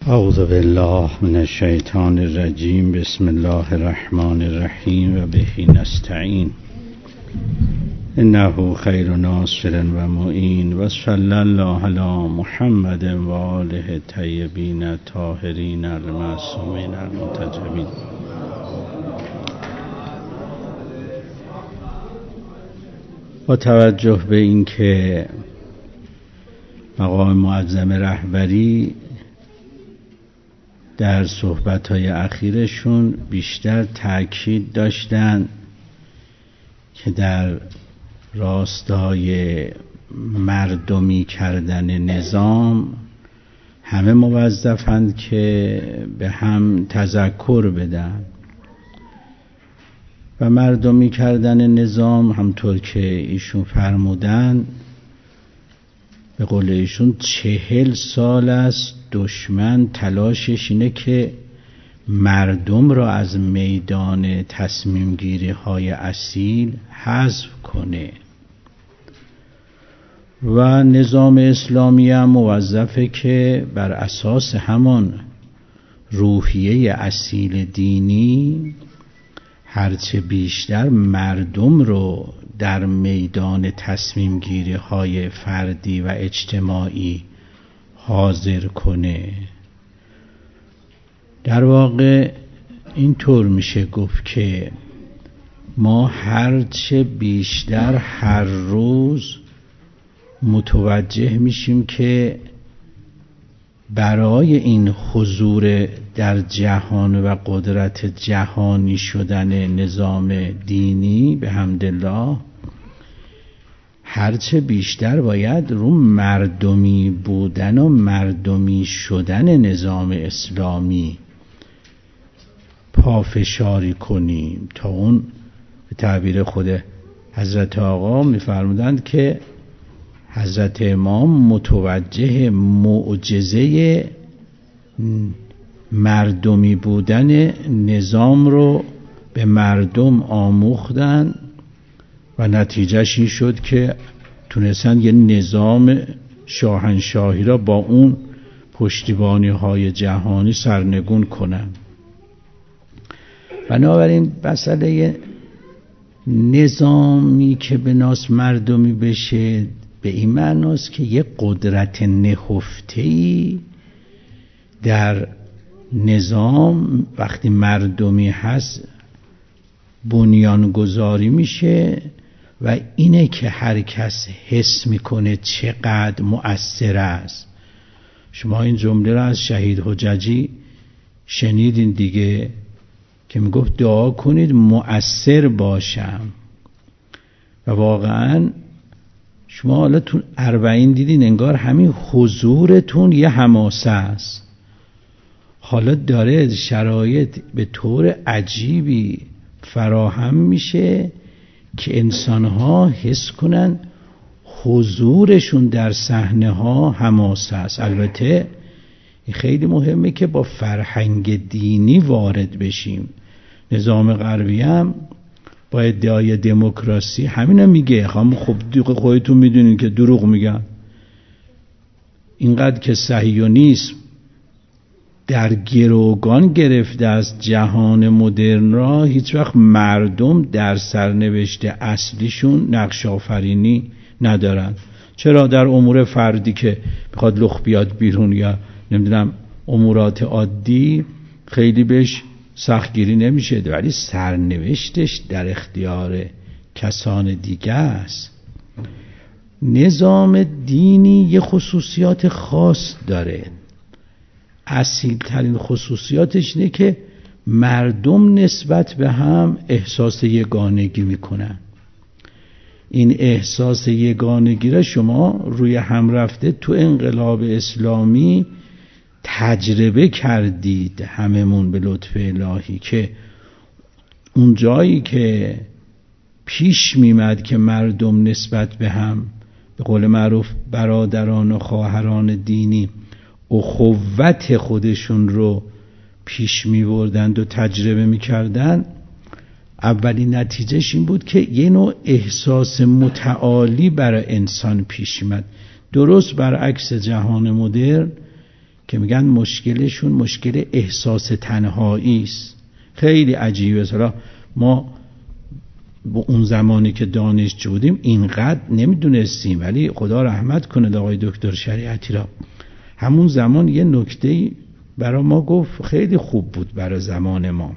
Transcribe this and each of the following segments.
اعوذ بالله من الشیطان الرجیم. بسم الله الرحمن الرحیم و به نستعین. انه خیر ناصر و معین و صلی الله علی محمد و آله الطیبین الطاهرین المعصومین المنتجبین. با توجه به اینکه مقام معظم رهبری در صحبت‌های اخیرشون بیشتر تأکید داشتن که در راستای مردمی کردن نظام همه موظفند که به هم تذکر بدن و مردمی کردن نظام همطور که ایشون فرمودن به قول ایشون 40 سال است دشمن تلاشش اینه که مردم را از میدان تصمیم گیری های اصیل حذف کنه و نظام اسلامی هم موظفه که بر اساس همان روحیه اصیل دینی هرچه بیشتر مردم رو در میدان تصمیم گیری های فردی و اجتماعی حاضر کنه. در واقع اینطور میشه گفت که ما هرچه بیشتر هر روز متوجه میشیم که برای این حضور در جهان و قدرت جهانی شدن نظام دینی به حمدالله هرچه بیشتر باید رو مردمی بودن و مردمی شدن نظام اسلامی پافشاری کنیم تا اون به تعبیر خود حضرت آقا می‌فرمودند که حضرت امام متوجه معجزه مردمی بودن نظام رو به مردم آموختن و نتیجهش این شد که تونستن یه نظام شاهنشاهی را با اون پشتیبانی های جهانی سرنگون کنن. بنابراین مسئله نظامی که به ناس مردمی بشه به این معناست که یه قدرت نهفته‌ای در نظام وقتی مردمی هست بنیانگذاری میشه و اینه که هر کس حس میکنه چقدر مؤثر است. شما این جمله را از شهید حججی شنیدین دیگه که میگفت دعا کنید مؤثر باشم و واقعا شما حالا تو 40 دیدین انگار همین حضورتون یه حماسه است. حالا داره شرایط به طور عجیبی فراهم میشه که انسانها حس کنن حضورشون در صحنه ها حماسه است. البته این خیلی مهمه که با فرهنگ دینی وارد بشیم. نظام غربی هم با ادعای دموکراسی همین میگه. خب خودتون میدونین که دروغ میگن. اینقدر که صهیونیسم در گروگان گرفته از جهان مدرن را هیچ وقت مردم در سرنوشت اصلیشون نقش آفرینی ندارن. چرا در امور فردی که بخواد لخ بیاد بیرون یا نمیدونم امورات عادی خیلی بهش سختگیری نمیشه، ولی سرنوشتش در اختیار کسان دیگه است. نظام دینی یه خصوصیات خاص داره. اصیل ترین خصوصیاتش اینه که مردم نسبت به هم احساس یگانگی میکنن. این احساس یگانگی را شما روی هم رفته تو انقلاب اسلامی تجربه کردید هممون به لطف الهی که اون جایی که پیش میمد که مردم نسبت به هم به قول معروف برادران و خواهران دینی اخوت خودشون رو پیش می‌بردند و تجربه می‌کردند، اولین نتیجهش این بود که یه نوع احساس متعالی برای انسان پیش اومد. درست برعکس جهان مدرن که میگن مشکلشون مشکل احساس تنهایی است. خیلی عجیبه. مثلا ما با اون زمانی که دانشجو بودیم اینقدر نمیدونستیم، ولی خدا رحمت کنه آقای دکتر شریعتی را، همون زمان یه نکته برای ما گفت خیلی خوب بود برای زمان ما.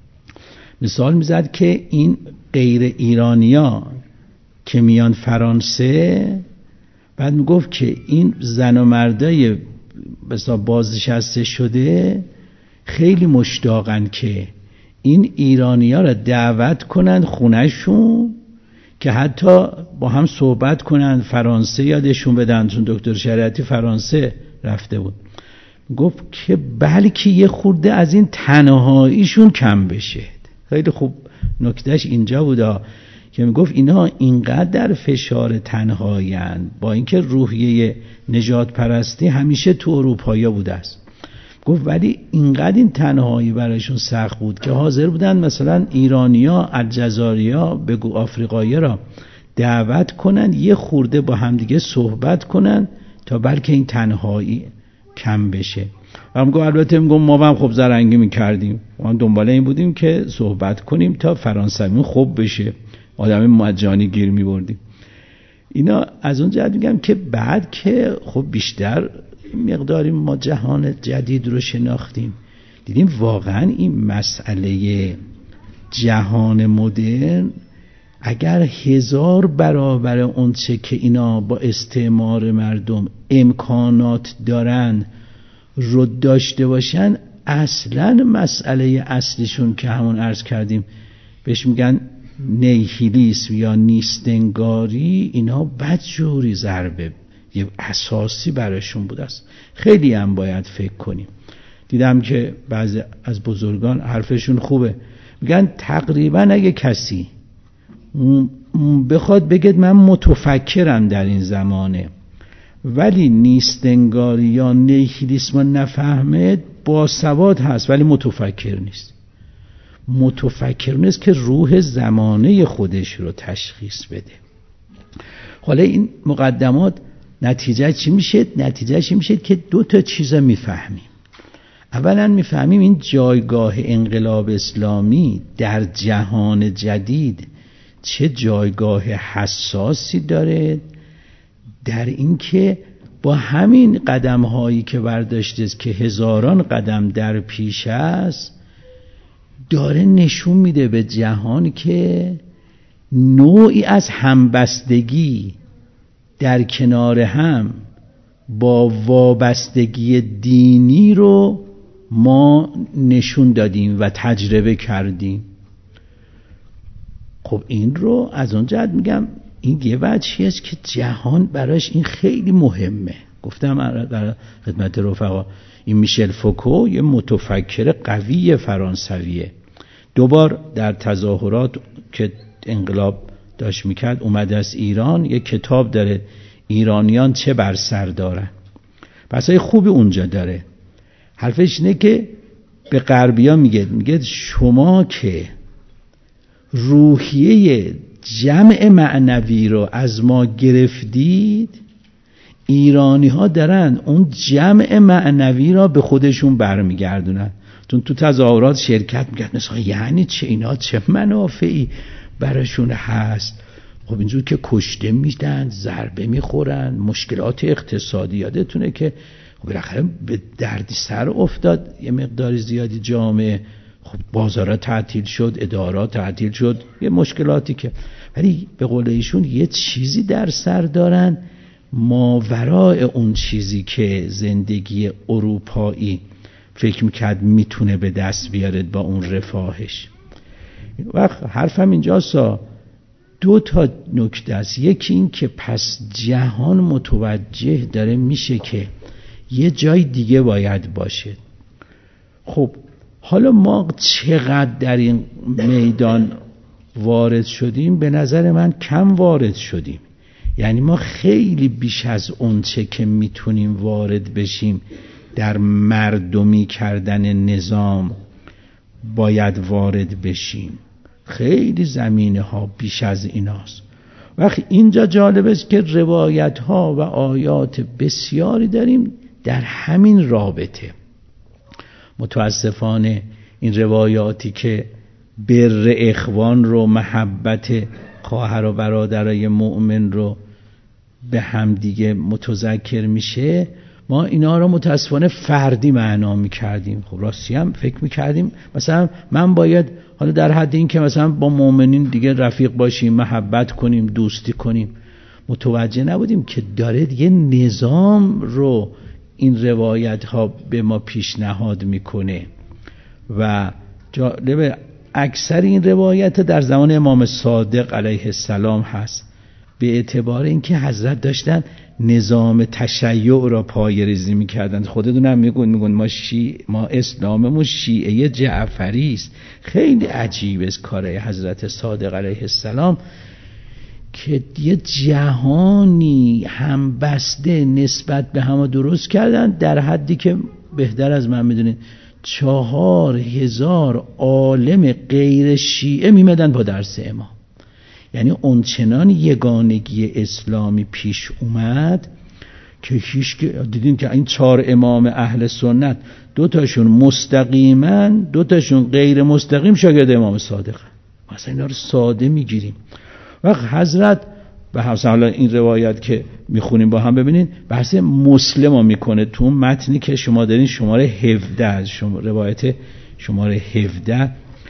مثال میزد که این غیر ایرانیا که میان فرانسه، بعد میگفت که این زن و مردای مثلا بازنشسته شده خیلی مشتاقن که این ایرانی‌ها را دعوت کنن خونه‌شون که حتی با هم صحبت کنن، فرانسه یادشون بدن، چون دکتر شریعتی فرانسه رفته بود. گفت که بلکه یه خورده از این تنهاییشون کم بشه. خیلی خوب نکتهش اینجا بودا که میگفت اینا اینقدر در فشار تنهایی‌اند، با اینکه روحیه نجات پرستی همیشه تو اروپایی بوده است. گفت ولی اینقدر این تنهایی برایشون سخت بود که حاضر بودن مثلا ایرانیا، الجزائریا، بگو آفریقایی را دعوت کنن یه خورده با همدیگه صحبت کنن تا بلکه این تنهایی کم بشه. و میگم البته ما هم خب زرنگی میکردیم، ما دنبال این بودیم که صحبت کنیم تا فرانسویمون خوب بشه، آدم مجانی گیر میبردیم. اینا از اون جهت میگم که بعد که خب بیشتر مقداری ما جهان جدید رو شناختیم، دیدیم واقعا این مسئله جهان مدرن اگر 1000 برابر اون چه که اینا با استعمار مردم امکانات دارن رو داشته باشن، اصلا مسئله اصلیشون که همون عرض کردیم بهش میگن نیهیلیسم یا نیستنگاری، اینا بدجوری ضربه یه اساسی براشون بود است. خیلی هم باید فکر کنیم. دیدم که بعضی از بزرگان حرفشون خوبه، میگن تقریبا اگه کسی بخواد بگید من متفکرم در این زمانه ولی نیستنگاری یا نیهیلیسم نفهمه، باسواد هست ولی متفکر نیست. متفکر نیست که روح زمانه خودش رو تشخیص بده. حالا این مقدمات نتیجه چی میشه؟ نتیجهش این میشه که 2 تا چیز میفهمیم. اولا میفهمیم این جایگاه انقلاب اسلامی در جهان جدید چه جایگاه حساسی داره، در این که با همین قدم هایی که برداشته است که هزاران قدم در پیش است، داره نشون میده به جهان که نوعی از همبستگی در کنار هم با وابستگی دینی رو ما نشون دادیم و تجربه کردیم. خب این رو از اون جهت میگم این یه وجهی است که جهان براش این خیلی مهمه. گفتم در خدمت رفقا این میشل فوکو یه متفکر قوی فرانسویه، 2 بار در تظاهرات که انقلاب داشت میکرد اومده از ایران، یه کتاب داره ایرانیان چه بر سر دارن، بحثای خوبی اونجا داره. حرفش اینه که به غربیا میگه شما که روحیه جمع معنوی رو از ما گرفتید، ایرانی ها دارن اون جمع معنوی را به خودشون برمیگردونن. چون تو تظاهرات شرکت میکرد مثلا یعنی چه اینا چه منافعی براشون هست؟ خب اینجور که کشته میدن، ضربه میخورن، مشکلات اقتصادی، یادتونه که خب بالاخره به دردی سر افتاد یه مقداری زیادی جامعه، خب بازارها تعطیل شد، ادارات تعطیل شد، یه مشکلاتی که، ولی به قول ایشون یه چیزی در سر دارن ماورای اون چیزی که زندگی اروپایی فکر میکرد میتونه به دست بیارد با اون رفاهش. وقت حرفم اینجاست 2 تا نکته است. یکی این که پس جهان متوجه داره میشه که یه جای دیگه باید باشه. خب حالا ما چقدر در این میدان وارد شدیم؟ به نظر من کم وارد شدیم. یعنی ما خیلی بیش از اون چه که میتونیم وارد بشیم در مردمی کردن نظام باید وارد بشیم. خیلی زمینه ها بیش از ایناست. وقتی اینجا جالب است که روایت ها و آیات بسیاری داریم در همین رابطه متاسفانه این روایاتی که بر اخوان رو، محبت خواهر و برادرای مؤمن رو به هم دیگه متذکر میشه، ما اینا رو متاسفانه فردی معنا میکردیم. خب راستی هم فکر میکردیم مثلا من باید حالا در حد این که مثلا با مؤمنین دیگه رفیق باشیم، محبت کنیم، دوستی کنیم. متوجه نبودیم که داره یه نظام رو این روایت ها به ما پیشنهاد میکنه و جالب اکثر این روایت در زمان امام صادق علیه السلام هست، به اعتبار اینکه حضرت داشتن نظام تشیع را پایه‌ریزی می‌کردند. خودتون هم میگون ما اسلاممون شیعه جعفری است. خیلی عجیبه کار حضرت صادق علیه السلام که یه جهانی هم بسته نسبت به هم درست کردن، در حدی که بهتر از من میدونید 4000 عالم غیر شیعه میمدن با درس امام. یعنی اونچنان یگانگی اسلامی پیش اومد که دیدین که این 4 امام اهل سنت 2 تاشون مستقیما، 2 تاشون غیر مستقیم شاگرد امام صادق. مثلا اینا رو ساده میگیریم. وقت حضرت به حالا این روایت که میخونیم با هم ببینین بحث مسلم میکنه تو متنی که شما دارین، شماره 17 روایت شماره 17.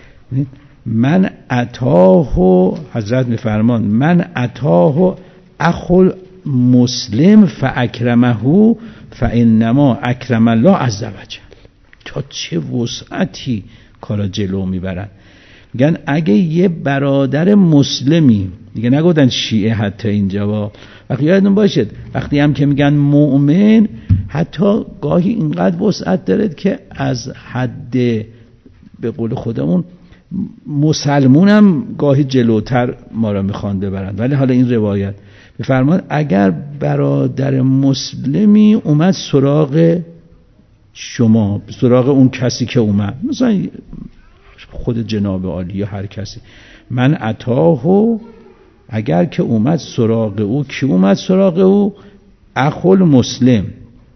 من اتاه، حضرت میفرمان من اتاه اخو مسلم فاکرمه فانما اکرم الله عزوجل. تا چه وسعتی کارا جلو میبرن. میگن اگه یه برادر مسلمی، دیگه نگفتن شیعه حتی اینجا، وقتی یادتون باشه وقتی هم که میگن مؤمن، حتی گاهی اینقدر وسعت داره که از حد به قول خودمون مسلمون هم گاهی جلوتر ما را میخوان ببرن. ولی حالا این روایت بفرماد اگر برادر مسلمی اومد سراغ شما، سراغ اون کسی که اومد، مثلا خود جناب عالی یا هر کسی، من اتاه، اگر که اومد سراغ او، کی اومد سراغ او؟ اخو مسلم.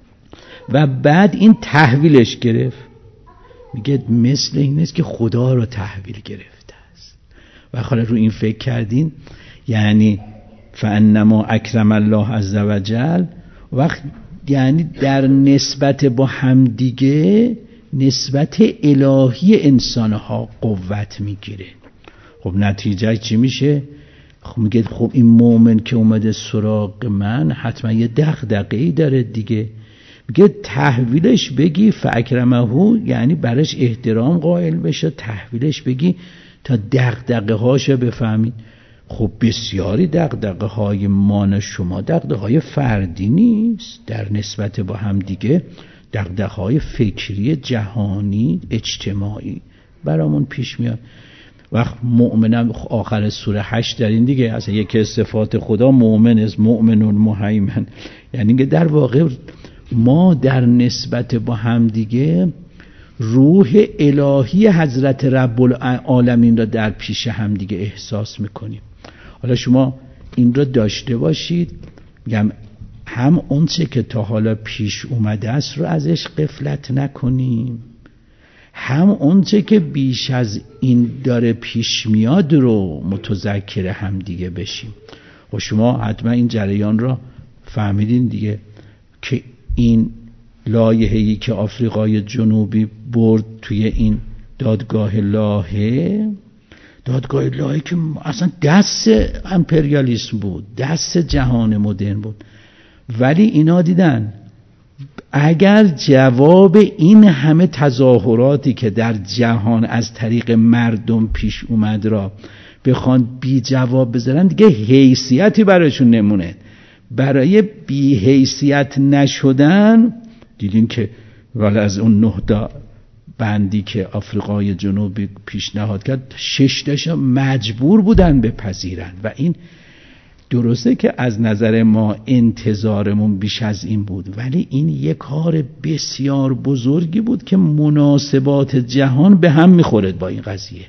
و بعد این تحویلش گرفت. میگه مثل این است که خدا رو تحویل گرفته است. و حالا رو این فکر کردین، یعنی فانما اکرم الله عزوجل، وقت یعنی در نسبت با همدیگه نسبت الهی انسانها قوت میگیره. خب نتیجه چی میشه؟ خب میگه خب این مؤمن که اومده سراغ من حتما یه دغدغه‌ای داره دیگه. میگه تحویلش بگی فاکرمه، یعنی برش احترام قائل بشه، تحویلش بگی تا دغدغه هاشو بفهمید. خب بسیاری دغدغه های مان شما دغدغه های فردی نیست، در نسبت با هم دیگه دغدغه های فکری جهانی اجتماعی برامون پیش میاد. وقت مؤمنم آخر سوره 8 در این دیگه اصلا یکی از صفات خدا مؤمن است، مؤمن المهیمن، یعنی که در واقع ما در نسبت با هم دیگه روح الهی حضرت رب العالمین را در پیش هم دیگه احساس میکنیم. حالا شما این را داشته باشید، میگم هم اون چه که تا حالا پیش اومده است رو ازش غفلت نکنیم، هم اون چه که بیش از این داره پیش میاد رو متذکر هم دیگه بشیم. و شما حتما این جریان را فهمیدین دیگه که این لایحه‌ای که آفریقای جنوبی برد توی این دادگاه لاهه که اصلا دست امپریالیسم بود، دست جهان مدرن بود، ولی اینا دیدن اگر جواب این همه تظاهراتی که در جهان از طریق مردم پیش اومد را بخوان بی جواب بذارن، دیگه حیثیتی برایشون نمونه. برای بی حیثیت نشدن دیدین که ولی از اون 9 تا بندی که آفریقای جنوبی پیشنهاد کرد 6 تاشا مجبور بودن بپذیرن. و این درسته که از نظر ما انتظارمون بیش از این بود، ولی این یک کار بسیار بزرگی بود که مناسبات جهان به هم میخورد با این قضیه.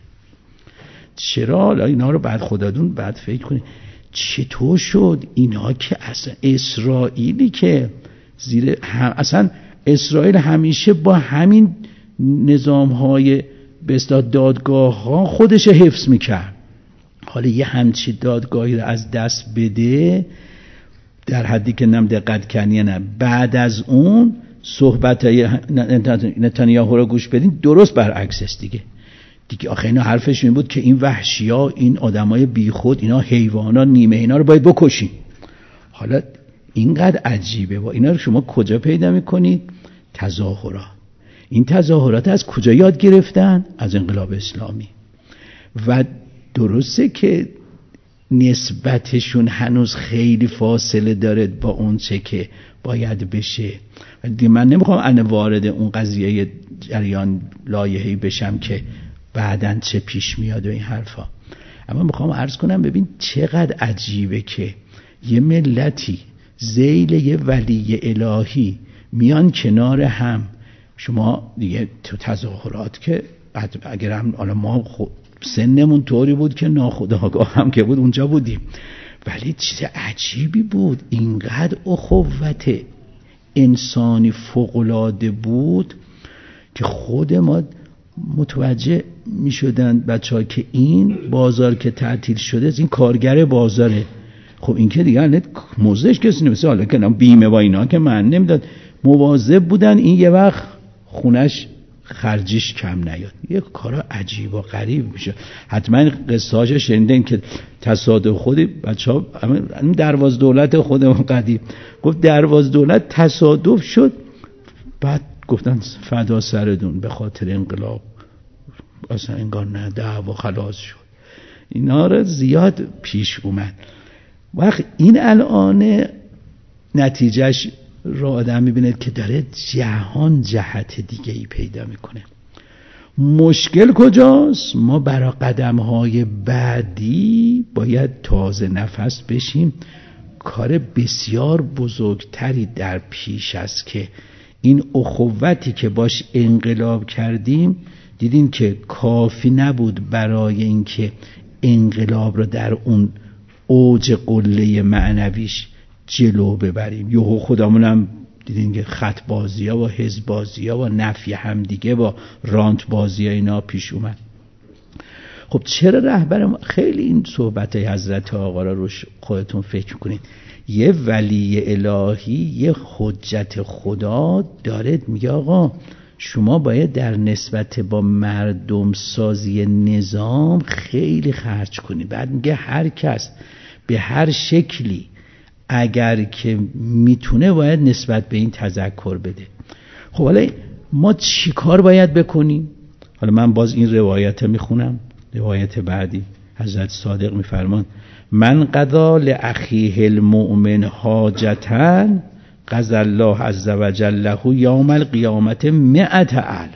چرا؟ اینا رو بعد خودتون بعد فکر کنید چطور شد اینا که اصلا اسرائیلی که اصلا اسرائیل همیشه با همین نظام‌های به اصطلاح دادگاه‌ها خودش حفظ می‌کرد. حالا یه همچین دادگاهی رو از دست بده، در حدی که نم دقت کنی نه، بعد از اون صحبت‌های نتانیاهو رو گوش بدین درست برعکس است دیگه آخه اینا حرفش این بود که این وحشی‌ها، این آدمای بیخود، اینا حیوانا نیمه اینا رو باید بکشیم. حالا اینقدر عجیبه و اینا رو شما کجا پیدا می‌کنید؟ تظاهرات. این تظاهرات از کجا یاد گرفتن؟ از انقلاب اسلامی. و درسته که نسبتشون هنوز خیلی فاصله داره با اون چه که باید بشه. من نمیخوام الان وارد اون قضیه جریان لایحه‌ای بشم که بعدن چه پیش میاد و این حرفا، اما میخوام عرض کنم ببین چقدر عجیبه که یه ملتی ذیل یه ولی الهی میان کنار هم. شما دیگه تو تظاهرات که اگر هم ما سنمون طوری بود که ناخودآگاه هم که بود اونجا بودیم، ولی چیز عجیبی بود، اینقدر اخوت انسانی فوق‌العاده بود که خود ما متوجه می شدن بچه‌ها که این بازار که تعطیل شده این کارگر بازاره. خب این که دیگه موزش کسی نمیشه، حالا که بیمه با اینا که من نمیداد، مواظب بودن این یه وقت خونش خرجیش کم نیاد. یه کارا عجیب و غریب میشه. حتما قصه‌هاش شنیدین که تصادف خودی بچه‌ها درواز دولت خودمون قدیم گفت درواز دولت تصادف شد، بعد گفتن فدا سرتون به خاطر انقلاب اصلا انگار نه دعوا خلاص شد. اینا رو زیاد پیش اومد. وقت این الان نتیجهش رو آدم میبینه که داره جهان جهت دیگه ای پیدا میکنه. مشکل کجاست؟ ما برای قدم‌های بعدی باید تازه نفس بشیم. کار بسیار بزرگتری در پیش است که این اخوتی که باش انقلاب کردیم دیدیم که کافی نبود برای اینکه انقلاب رو در اون اوج قله معنویش جلو ببریم. یهو خودمونم دیدین که خط بازی ها و حزب بازی ها و نفی همدیگه با رانت بازی ها اینا پیش اومد. خب چرا رهبر خیلی این صحبت حضرت آقا را روش خودتون فکر کنید. یه ولی الهی، یه حجت خدا داره میگه آقا شما باید در نسبت با مردم سازی نظام خیلی خرج کنی. بعد میگه هر کس به هر شکلی اگر که میتونه باید نسبت به این تذکر بده. خب حالا ما چی کار باید بکنیم؟ حالا من باز این روایت میخونم، روایت بعدی حضرت صادق میفرمان من قضا لاخیه المؤمن حاجتا قضى الله عز وجل له یوم القیامت 100,000.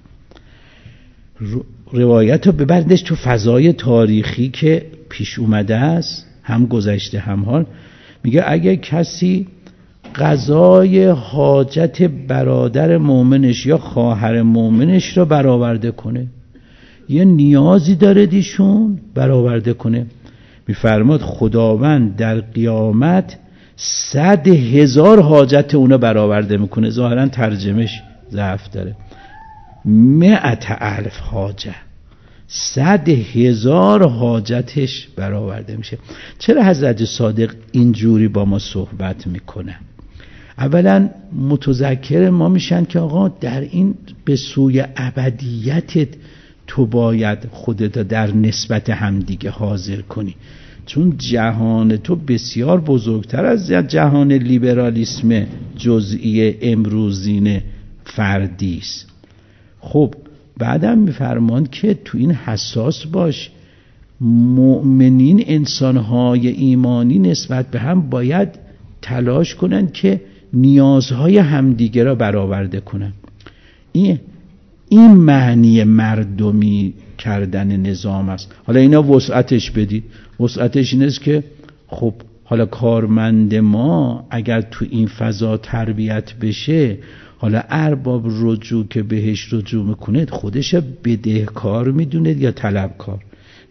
روایت رو ببردش تو فضای تاریخی که پیش اومده است، هم گذشته هم حال. میگه اگه کسی قضای حاجت برادر مؤمنش یا خواهر مؤمنش رو برآورده کنه، یه نیازی داره دیشون برآورده کنه، میفرماد خداوند در قیامت 100,000 حاجت اونو برآورده میکنه. ظاهرا ترجمهش ضعف داره. 100,000 حاجت، 100,000 حاجتش برآورده میشه. چرا حضرت صادق اینجوری با ما صحبت میکنه؟ اولا متذکر ما میشن که آقا در این به سوی ابدیتت تو باید خودت در نسبت همدیگه حاضر کنی، چون جهان تو بسیار بزرگتر از جهان لیبرالیسم جزئی امروزین فردی است. خب بعدم میفرمان که تو این حساس باش، مؤمنین انسانهای ایمانی نسبت به هم باید تلاش کنن که نیازهای همدیگه را برآورده کنن. این معنی مردمی کردن نظام است. حالا اینا وسعتش بدید. وسعتش این است که خب حالا کارمند ما اگر تو این فضا تربیت بشه، حالا ارباب رجوع که بهش رجوع میکنه خودش بدهکار میدونه یا طلبکار.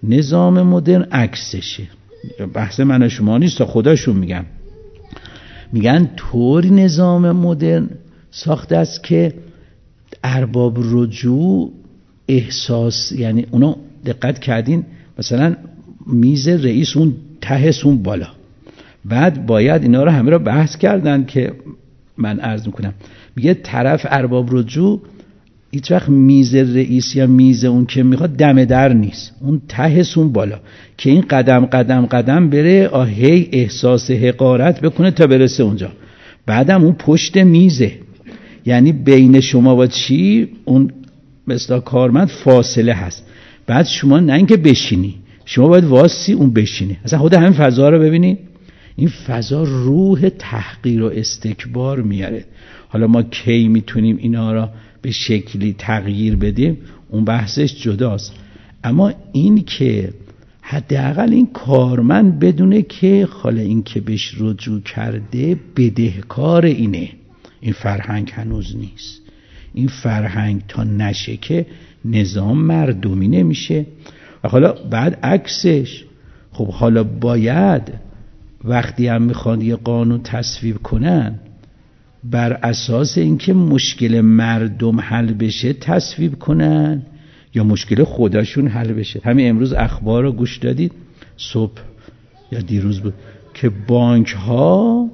نظام مدرن عکسشه. بحث من و شما نیست، تا خودشون میگم. میگن طوری نظام مدرن ساخته است که ارباب رجوع احساس، یعنی اونا دقت کردین مثلا میز رئیس اون تهش اون بالا، بعد باید اینا رو همه رو بحث کردن که من عرض میکنم میگه طرف ارباب رجوع هیچ وقت میز رئیس یا میز اون که میخواد دم در نیست، اون تهش اون بالا که این قدم قدم قدم بره هی احساس حقارت بکنه تا برسه اونجا. بعدم اون پشت میزه، یعنی بین شما و چی اون مثلا کارمند فاصله هست. بعد شما نه اینکه بشینی، شما باید واسی اون بشینه. اصلا خود همین فضا رو ببینید، این فضا روح تحقیر و استکبار میاره. حالا ما کی میتونیم اینا را به شکلی تغییر بدیم اون بحثش جداست، اما این که حداقل این کارمند بدونه که حالا این که بهش رجوع کرده بدهکار اینه. این فرهنگ هنوز نیست. این فرهنگ تا نشه که نظام مردمی نمیشه. و حالا بعد عکسش، خب حالا باید وقتی هم میخوان یه قانون تصویب کنن بر اساس اینکه مشکل مردم حل بشه تصویب کنن یا مشکل خودشون حل بشه. همین امروز اخبار رو گوش دادید، صبح یا دیروز بود که بانک ها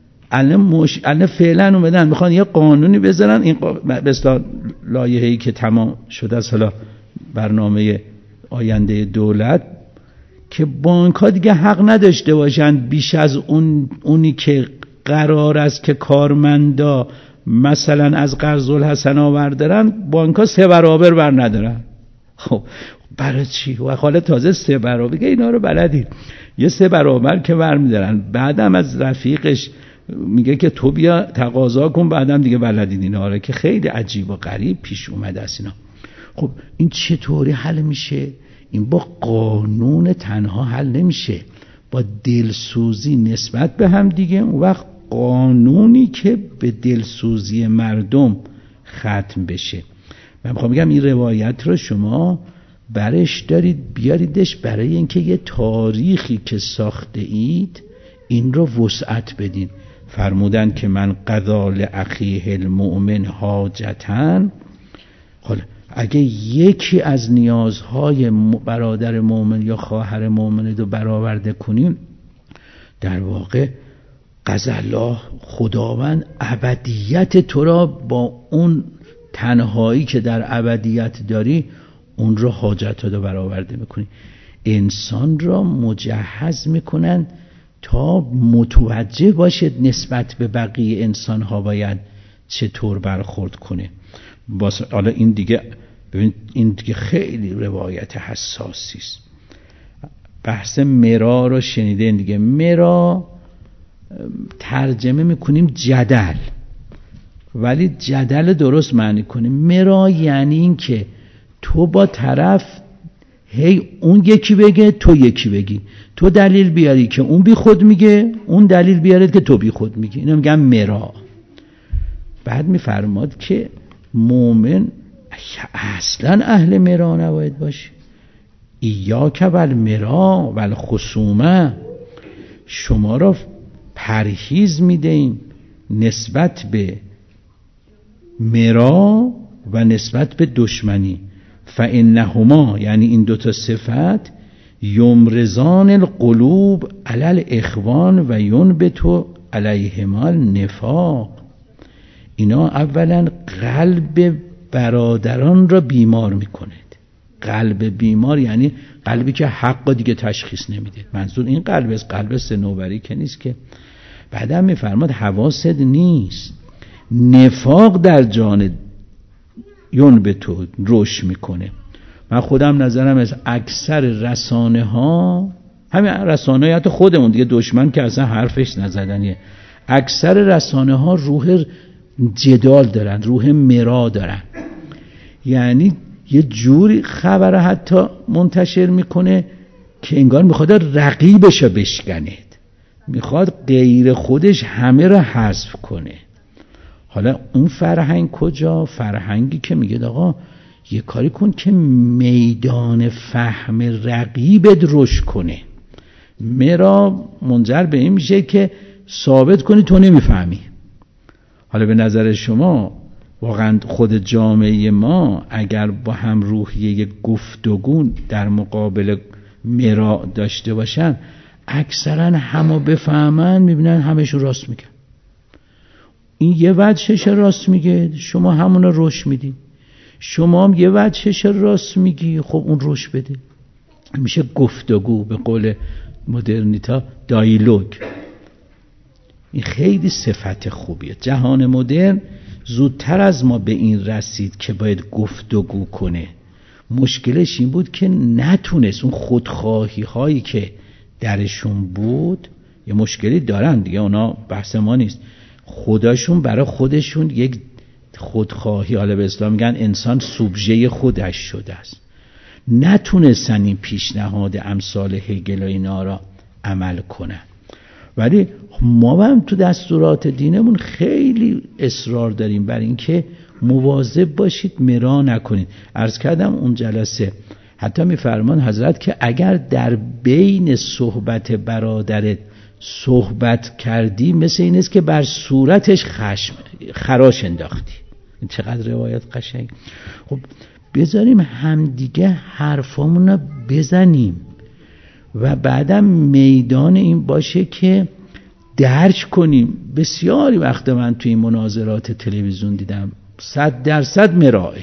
الان فعلا اومدن میخوان یه قانونی بذارن، این مثلا لایحه‌ای که تمام شده است، حالا برنامه آینده دولت، که بانک ها دیگه حق نداشته باشن بیش از اونی که قرار است که کارمندا مثلا از قرض الحسن آوردن، بانک ها 3 برابر بر ندارن. خب برای چی؟ و حالا تازه 3 برابر که اینا رو بلدید، یه 3 برابر که برمیدارن، بعدم از رفیقش میگه که تو بیا تقاضا کن، بعدم دیگه بلدید اینا رو، که خیلی عجیب و غریب پیش اومده است اینا. خب این چطوری حل میشه؟ این با قانون تنها حل نمیشه، با دلسوزی نسبت به هم دیگه. اون وقت قانونی که به دلسوزی مردم ختم بشه. من میخوام بگم این روایت رو شما برش دارید بیاریدش برای اینکه یه تاریخی که ساخته اید این رو وسعت بدین. فرمودن که من قضا لاخیه المؤمن حاجتن. حالا اگه یکی از نیازهای برادر مؤمن یا خواهر مؤمن رو برآورده کنیم، در واقع قضا الله، خداوند ابدیت تو را با اون تنهایی که در ابدیت داری اون رو حاجت رو برآورده میکنی. انسان را مجهز میکنن تا متوجه باشد نسبت به بقیه انسان ها باید چطور برخورد کنه. حالا این دیگه ببین، این دیگه خیلی روایت حساسی است. بحث مرا رو شنیدین دیگه. مرا ترجمه میکنیم جدل، ولی جدل درست معنی کنیم. مرا یعنی این که تو با طرف هی اون یکی بگه تو یکی بگی، تو دلیل بیاری که اون بی خود میگه، اون دلیل بیاره که تو بی خود میگی. اینو میگن مرا. بعد میفرماد که مؤمن اصلا اهل مرا نباید باشه. ایاک والمرا والخصومه، شما را پرهیز میدهیم نسبت به مرا و نسبت به دشمنی. فانهما، یعنی این 2 صفت، یمرزان القلوب علی الاخوان و ینبت علیهما النفاق. اینا اولا قلب برادران را بیمار میکنه. قلب بیمار یعنی قلبی که حق دیگه تشخیص نمیده. منظور این قلب صنوبری که نیست که. بعدم میفرماد حواست نیست، نفاق در جان ینبت رشد میکنه. من خودم نظرم از اکثر رسانه ها، همین رسانه های حتی خودمون دیگه، دشمن که اصلا حرفش نزدنیه، اکثر رسانه ها روح جدال دارن، روح مرا دارن. یعنی یه جوری خبر حتی منتشر میکنه که انگار میخواد رقیبش رو بشکند، میخواد غیر خودش همه رو حذف کنه. حالا اون فرهنگ کجا؟ فرهنگی که میگه آقا یه کاری کن که میدان فهم رقیبت رشد کنه. مرا منجر به این میشه که ثابت کنی تو نمیفهمی. حالا به نظر شما واقعا خود جامعه ما اگر با هم روحیه گفتگو در مقابل مراء داشته باشن، اکثرا همو بفهمن، میبینن همشون راست میگن. این یه وجهش راست میگه، شما همون رو روش میدی. شما هم یه وجهش راست میگی، خب اون روش بده. میشه گفتگو، به قول مدرنیتا دایلوگ. این خیلی صفت خوبیه. جهان مدرن زودتر از ما به این رسید که باید گفتگو کنه. مشکلش این بود که نتونست. اون خودخواهی هایی که درشون بود، یه مشکلی دارن دیگه، اونا بحث ما نیست. خودشون برای خودشون یک خودخواهی، حالا به اصطلاح میگن انسان سوبژه خودش شده است. نتونستن این پیشنهاد امثال هگل و اینا را عمل کنن. ولی ما هم تو دستورات دینمون خیلی اصرار داریم بر این که مواظب باشید مرا نکنید. عرض کردم اون جلسه حتی میفرمان حضرت که اگر در بین صحبت برادرت صحبت کردی، مثل این است که بر صورتش خراش انداختی. این چقدر روایت قشنگ. خب بذاریم همدیگه حرفامون رو بزنیم و بعدم میدان این باشه که درک کنیم. بسیاری وقت من توی این مناظرات تلویزیون دیدم 100% مرائه،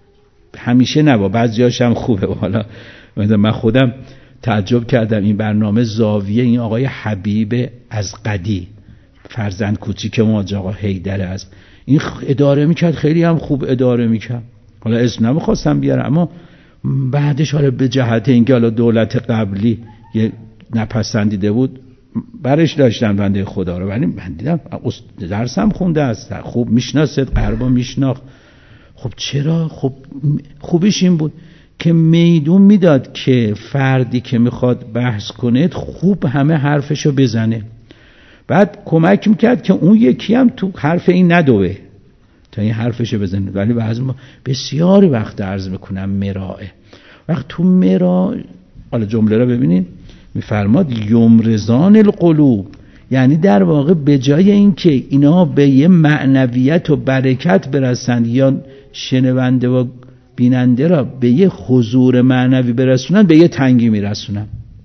همیشه نبا، بعضیاش هم خوبه. حالا من خودم تعجب کردم، این برنامه زاویه این آقای حبیب از قدی، فرزند کوچیک ما آقا حیدر، از این اداره میکرد، خیلی هم خوب اداره میکرد. حالا اسم نمیخواستم بیارم، اما بعدش حالا به جهت اینکه حالا دولت قبلی یه نپسندیده بود برش داشتن بنده خدا رو، ولی من دیدم درسم خونده است، خوب میشناسد، غربا میشناخت. خب چرا؟ خب خوبیش این بود که میدون میداد که فردی که میخواد بحث کنه خوب همه حرفشو بزنه، بعد کمک میکرد که اون یکی هم تو حرف این ندوه تا این حرفشو بزنه. ولی بعضی ما بسیاری وقت عرض میکنم مرائه، وقت تو مرا، حالا جمله رو ببینید، میفرماد یمرزان القلوب، یعنی در واقع به جای این که اینا به یه معنویت و برکت برسند یا شنونده و بیننده را به یه حضور معنوی برسونن، به یه تنگی میرسونن.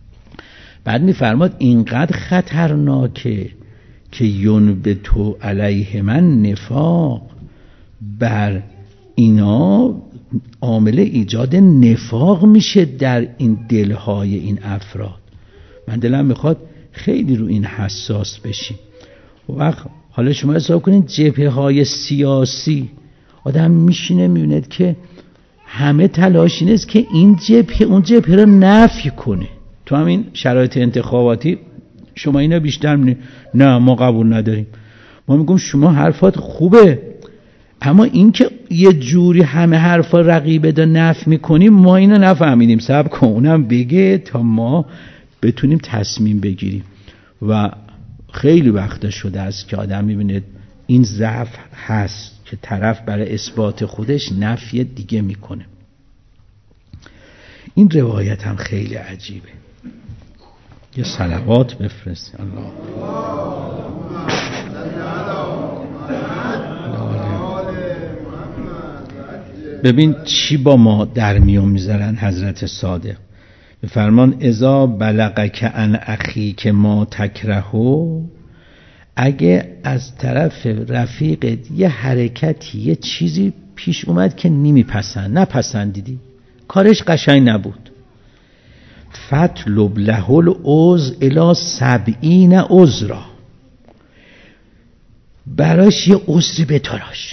بعد میفرماد اینقدر خطرناکه که ینبتو علیه من نفاق، بر اینا عامل ایجاد نفاق میشه در این دلهای این افراد. من دلم میخواد خیلی رو این حساس بشیم. وقت حالا شما حساب کنید جبهه های سیاسی، آدم میشینه میبیند که همه تلاش این است که این جبهه اون جبهه رو نفی کنه. تو همین شرایط انتخاباتی شما اینا بیشتر میبینید نه ما قبول نداریم، ما میگم شما حرفات خوبه، اما این که یه جوری همه حرفا رقیبه دا نفی میکنیم، ما اینو نفهمیدیم، صبر کن اونم بگه تا ما بتونیم تصمیم بگیریم. و خیلی وقتا شده است که آدم میبینه این ضعف هست که طرف برای اثبات خودش نفی دیگه میکنه. این روایت هم خیلی عجیبه. یه صلوات بفرست. الله ببین چی با ما در میون میذارن حضرت صادق. بفرمان اذا بلغک عن اخیک ما تکرهو، اگه از طرف رفیقت یه حرکتی یه چیزی پیش اومد که نپسندیدی، کارش قشنگ نبود، فطلب له العذر الی 70 عذرا، براش یه عذری بتراش،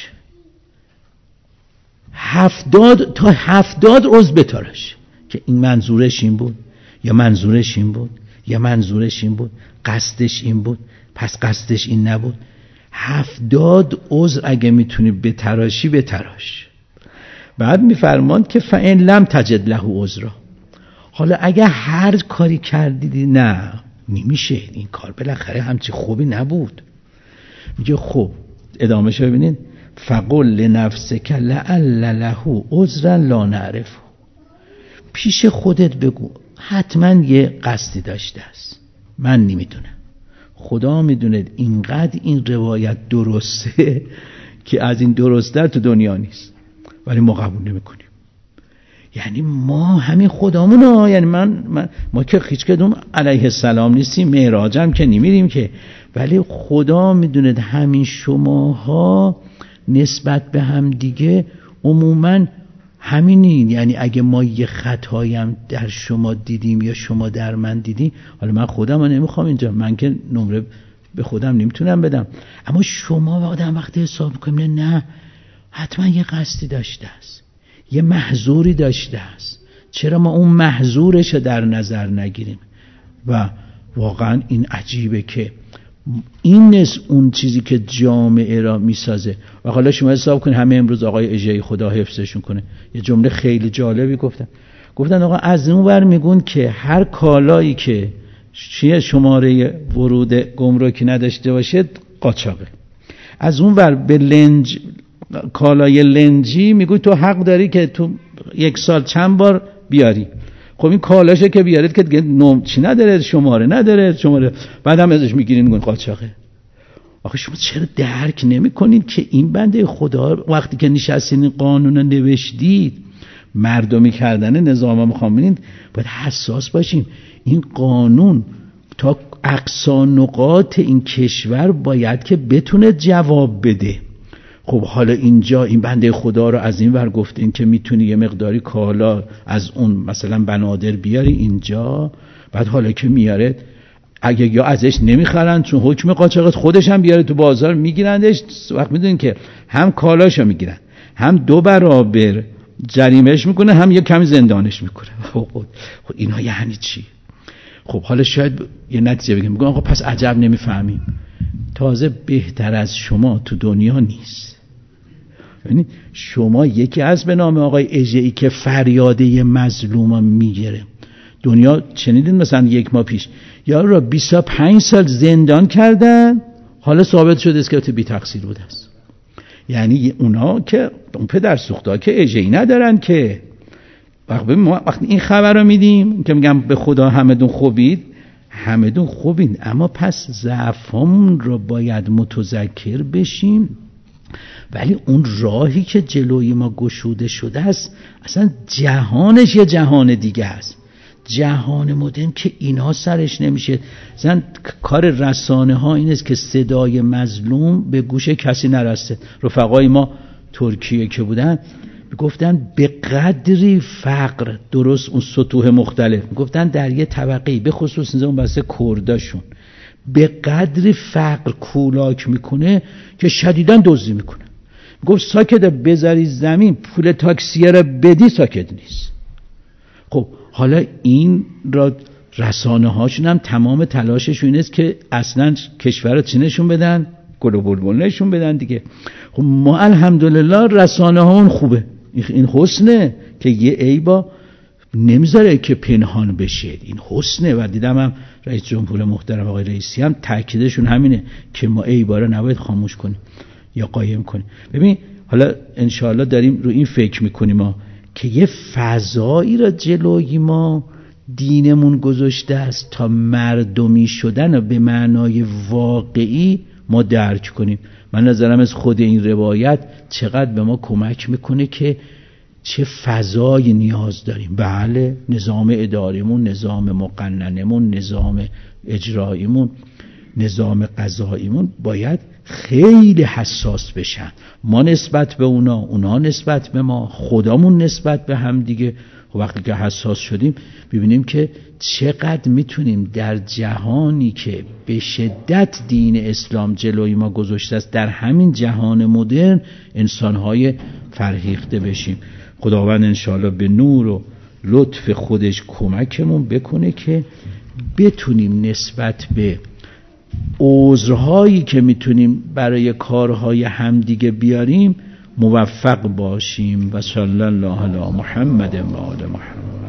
70 تا 70 عذر بتراش که این منظورش این بود یا منظورش این بود یا منظورش این بود، قصدش این بود پس قصدش این نبود. 70 عذر اگه میتونی بتراشی بتراش. بعد میفرماند که فإن لم تجد له عذرا، حالا اگه هر کاری کردیدی نه نمیشه این کار، بالاخره همچی خوبی نبود، میگه خب ادامهش رو ببینید، فقل لنفسک لعل له عذرا لا نعرفه، پیش خودت بگو حتما یه قصدی داشته است من نمیدونم. خدا میدونه اینقدر این روایت درسته که از این درست‌تر تو دنیا نیست، ولی ما قبول نمی‌کنیم. یعنی ما همین خدامون یعنی ما که هیچ کدوم علیه السلام نیستیم، معراج هم که نمیریم که، ولی خدا میدونه همین شماها نسبت به هم دیگه عموما همینین. یعنی اگه ما یه خطایی هم در شما دیدیم یا شما در من دیدیم، حالا من خودم رو نمیخوام اینجا، من که نمره به خودم نمیتونم بدم، اما شما آدم وقتی حساب کنیم نه حتما یه قصدی داشته است، یه محظوری داشته است، چرا ما اون محظورش رو در نظر نگیریم؟ و واقعا این عجیبه که این نیست اون چیزی که جامعه را میسازه. و حالا شما حساب کنید همه امروز آقای اژه‌ای خدا حفظشون کنه یه جمله خیلی جالبی گفتن آقا از اون ور میگون که هر کالایی که شماره ورود گمرکی نداشته باشه قاچاقه، از اون ور به لنج کالای لنجی میگوی تو حق داری که تو یک سال چند بار بیاری. خب این کالاشه که بیارید که دیگه چی نداره، شماره نداره، بعد هم ازش میگیرین میگن قاچاقه. آخه شما چرا درک نمی‌کنید که این بنده خدا وقتی که نشستین این قانون رو نوشتید، مردمی کردن نظام مخامنین، باید حساس باشیم. این قانون تا اقصا نقاط این کشور باید که بتونه جواب بده. خب حالا اینجا این بنده خدا رو از این ور گفتین که میتونی یه مقداری کالا از اون مثلا بنادر بیاری اینجا، بعد حالا که میاره اگه یا ازش نمیخرن چون حکم قاچاقت خودش هم بیاره تو بازار میگیرندش، وقت میدونین که هم کالاشو میگیرن هم 2 برابر جریمهش میکنه هم یه کمی زندانش میکنه. خب اینا یعنی چی؟ خب حالا شاید یه نتیجه بگیم آقا پس عجب نمیفهمیم. تازه بهتر از شما تو دنیا نیست. یعنی شما یکی از به نام آقای اژه‌ای که فریاده مظلوما میگیره. دنیا شنیدین مثلا 1 ماه پیش یارو را 25 سال زندان کردن، حالا ثابت شده است که تو بی تقصیر بوده است. یعنی اونا که اون پدر سوختا که اژه‌ای ندارن که وقتی این خبر رو میدیم که میگم به خدا همدون خوبید، اما پس ضعفمون رو باید متذکر بشیم. ولی اون راهی که جلوی ما گشوده شده است اصلا جهانش یه جهان دیگه است، جهان مدرن که اینا سرش نمیشه. مثلا کار رسانه ها این است که صدای مظلوم به گوش کسی نرسه. رفقای ما ترکیه که بودن گفتن به قدری فقر، درست اون سطوح مختلف گفتن در یه طبقه‌ای به خصوص اون بسته کرداشون به قدری فقر کولاک میکنه که شدیداً دزدی میکنه. گفت ساکت بذاری زمین پول تاکسیه را بدی ساکت نیست. خب حالا این را رسانه هاشون هم تمام تلاششون این است که اصلا کشور رو چی نشون بدن؟ گل و بلبل نشون بدن دیگه. خب ما الحمدلله رسانه هامون خوبه، این حسنه که یه عیبا نمیذاره که پنهان بشه، این حسنه. و دیدم هم رئیس جمهور محترم آقای رئیسی هم تاکیدشون همینه که ما عیبا رو نباید خاموش کنیم یا قایم کنیم. ببین حالا انشاءالله داریم رو این فکر میکنیم ما که یه فضایی را جلوی ما دینمون گذاشته است تا مردمی شدن به معنای واقعی ما درک کنیم. من نظرم از خود این روایت چقدر به ما کمک میکنه که چه فضای نیاز داریم. بله نظام اداریمون، نظام مقننمون، نظام اجراییمون، نظام قضاییمون باید خیلی حساس بشن. ما نسبت به اونا نسبت به ما، خودمون نسبت به هم دیگه. وقتی که حساس شدیم ببینیم که چقدر میتونیم در جهانی که به شدت دین اسلام جلوی ما گذاشته است در همین جهان مدرن انسانهای فرهیخته بشیم. خداوند انشاءالله به نور و لطف خودش کمکمون بکنه که بتونیم نسبت به عذرهایی که میتونیم برای کارهای همدیگه بیاریم موفق باشیم. و صلی الله علی محمد و آل محمد.